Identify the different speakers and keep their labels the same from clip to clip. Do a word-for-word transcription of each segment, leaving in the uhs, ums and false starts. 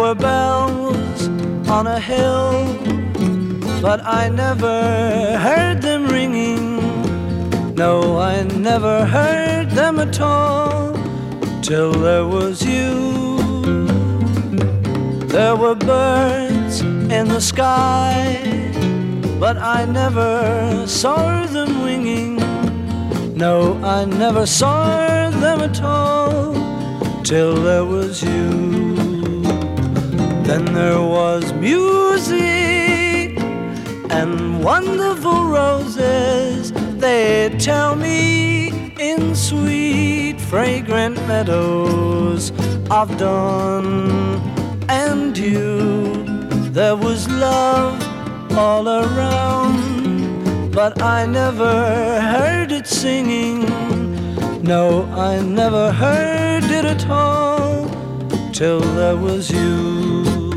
Speaker 1: were bells on a hill, but I never heard them ringing. No, I never heard them at all, till there was you. There were birds in the sky, but I never saw them winging. No, I never saw them at all, till there was you. Then there was music and wonderful roses, they tell me, in sweet fragrant meadows of dawn and dew. There was love all around, but I never heard it singing. No, I never heard it at all, till there was you.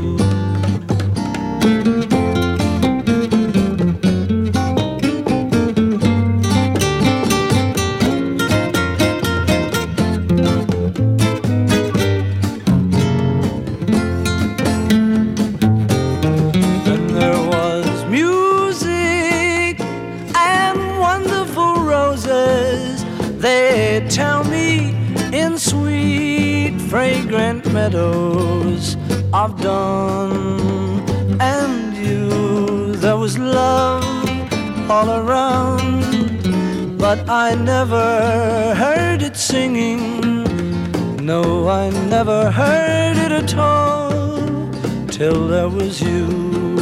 Speaker 1: They tell me, in sweet fragrant meadows of dawn and you. There was love all around, but I never heard it singing. No, I never heard it at all, till there was you.